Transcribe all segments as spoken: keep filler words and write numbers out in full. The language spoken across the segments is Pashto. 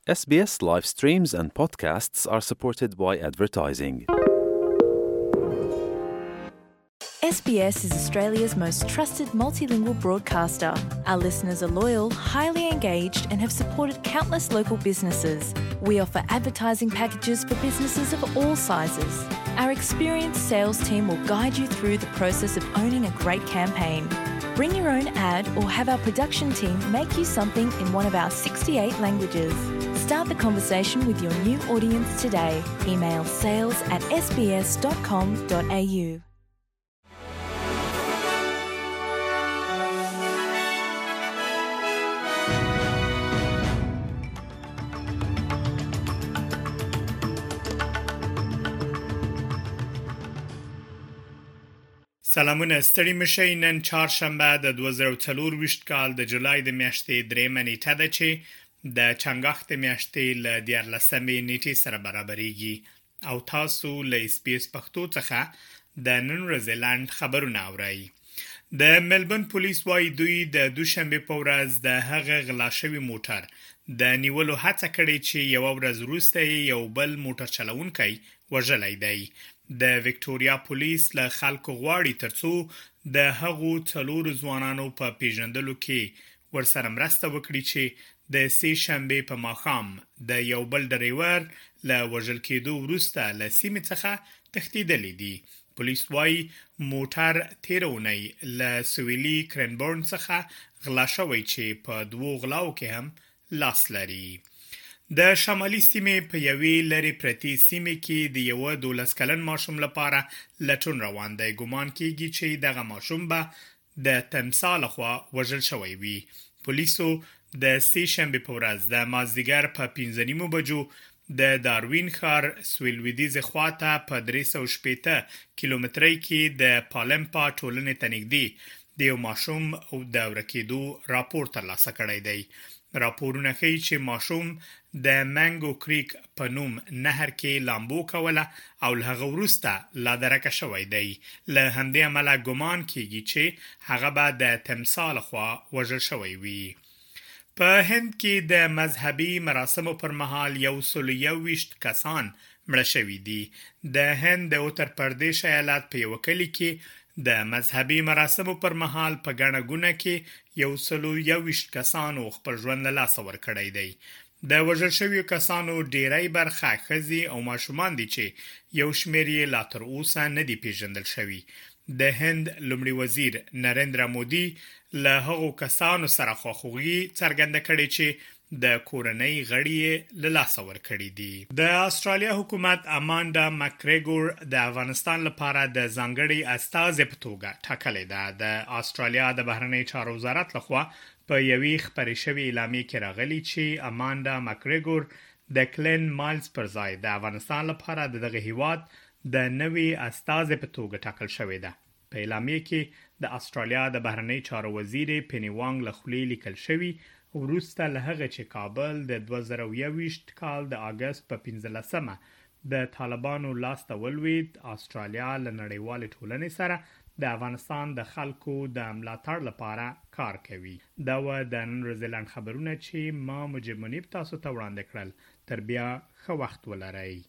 S B S live streams and podcasts are supported by advertising. S B S is Australia's most trusted multilingual broadcaster. Our listeners are loyal, highly engaged, and have supported countless local businesses. We offer advertising packages for businesses of all sizes. Our experienced sales team will guide you through the process of owning a great campaign. Bring your own ad or have our production team make you something in one of our sixty-eight languages. Start the conversation with your new audience today. Email sales at s b s dot com dot a u. سلامونه ستړي مشئ نن چهارشنبه د دوه زره څلور کال د جولای د میاشتې درېمه نیټه ده چې د چنګاښ د میاشتې له دیارلسمې نیټې سره برابرېږي او تاسو له اس بي اس پښتو څخه د نن ورځې لاند خبرونه اورئ. د ملبورن پولیس وايي دوی د دوشنبه په ورځ د هغه غلا شوی موټر د نیولو هڅه کړې چې یو ورځ وروسته یو بل موټر چلونکی وژلی دی. د وکټوريا پولیس له خلکو غواړي ترڅو د هغو څلورو ځوانانو په پیژندلو کې ورسره مرسته وکړي چې د سې شنبه په ماښام د یو بل ډریور له وژل کېدو وروسته له سیمې څخه تښتېدلی دي. پولیس وايي موټر تیرونی له سویلي کرنبورن څخه غلا شوی چې په دوو غلاو کې هم لاس لري. د شمالي سیمې په یوې لرې پرتې سیمې کې د یو دولس کلن ماشوم لپاره لټون روان دی. ګومان کېږي چې دغه ماشوم به د تمثال خوا وژل شوی وي. پولیسو د سې شنبې په ورځ د مازدیګر په پنځه نیمو بجو د داروین ښار سویل لویدیځ خواته په درې سوه شپېته کیلومترۍ کې د پالمپا ټولنې ته نږدې د یو ماشوم د ورکېدو راپور ترلاسه کړی دی. راپورونه ښیي چې ماشوم د مانګو کریک په نوم نهر کې لامبو کوله او له هغه وروسته لا درکه شوی دی. له همدې امله ګومان کېږي چې هغه به د تمثال خوا وژل شوی وي. په هند کې د مذهبي مراسمو پر مهال یو سل یو ویشت کسان مړه شوي دي. د هند د اتر پردیش ایالت په یو کلي کې د مذهبي مراسمو پر مهال په ګڼه ګوڼه کې یو سل یو ویشت کسانو خپل ژوند له لاسه ورکړی دی. د وژل شویو کسانو ډیری برخه ښځې او ماشومان دي چې یو شمېر یې لا تر اوسه نه دي پیژندل شوي. د هند لومړي وزیر نریندرا مودي له هغو کسانو سره خواخوږي څرګنده کړې چې د کورنۍ غړي له لاسه ورکړي دي. د استرالیا حکومت اماندا مکریګور د افغانستان لپاره د ځانګړي استازي په توګه ټاکلې ده. د استرالیا د بهرنی چارو وزارت لخوا په یوې خپرې شوې اعلامیې کې راغلي چې اماندا مکریګور د کلن مایلز پر ځای د افغانستان لپاره دغه هیواد د نوي استازي په توګه ټاکل شوې ده. په اعلامیې کې د استرالیا د بهرنی چارو وزیر پینی وانګ له خولې لیکل شوی وروسته له هغه چې کابل د دوه زره یوویشت کال د اگست په پنځلسمه د طالبانو لاس ته ولوېد. استرالیا له نړیوالې ټولنې سره د افغانستان د خلکو د ملاتړ لپاره کار کوي. دا و د نن ورځې لاند خبرونه چې ما مجيب منیب تاسو ته وړاندې کړل. تر بیا ښه وخت ولرئ.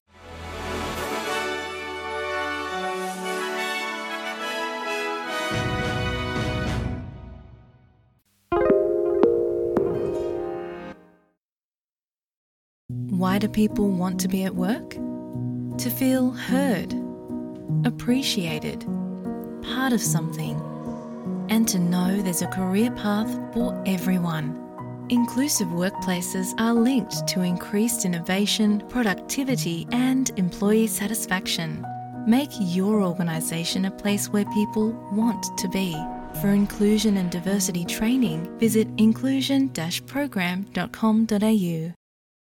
Why do people want to be at work? To feel heard, appreciated, part of something, and to know there's a career path for everyone. Inclusive workplaces are linked to increased innovation, productivity, and employee satisfaction. Make your organisation a place where people want to be. For inclusion and diversity training, visit inclusion dash program dot com dot a u.